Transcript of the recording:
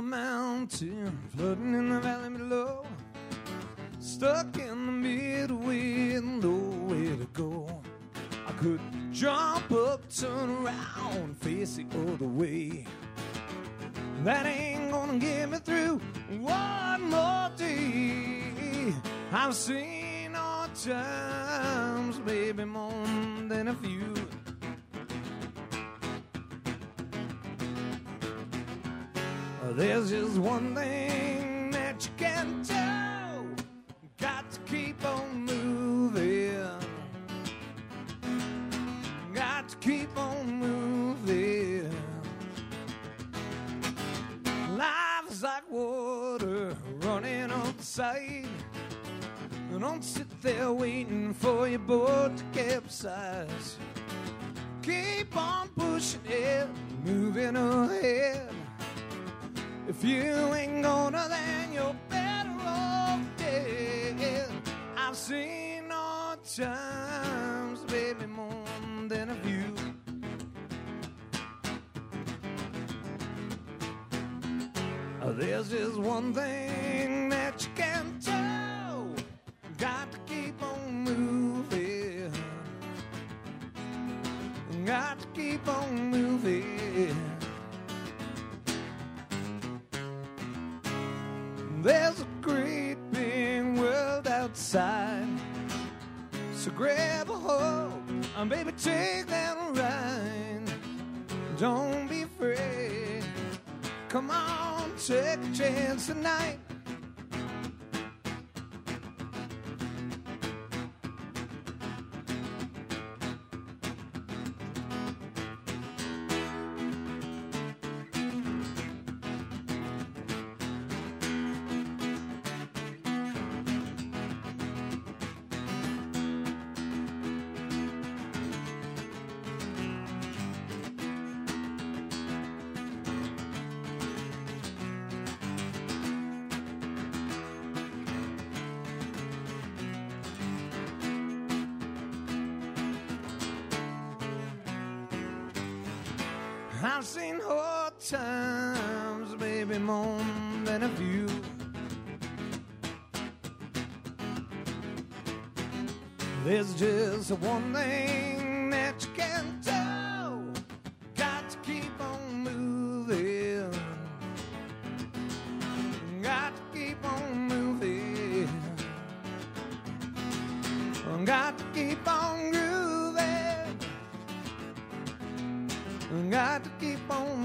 the mountain, flooding in the valley below. Stuck in the middle with nowhere to go. I could jump up, turn around, face the other way. That ain't gonna get me through one more day. I've seen hard times, baby, more than a few. There's just one thing that you can do. Got to keep on moving. Got to keep on moving. Life is like water running off the side. Don't sit there waiting for your boat to capsize. Keep on pushing it, moving ahead. If you ain't gonna, then you're better off dead. I've seen hard times, baby, more than a few. There's just one thing that you can do. Got to keep on moving. Got to keep on moving. There's a great big world outside, so grab a hold and baby take that ride. Don't be afraid, come on, take a chance tonight. I've seen hard times, baby, more than a few. There's just one thing that you can do. Got to keep on moving. Got to keep on moving. Got to keep on grooving. Got to keep on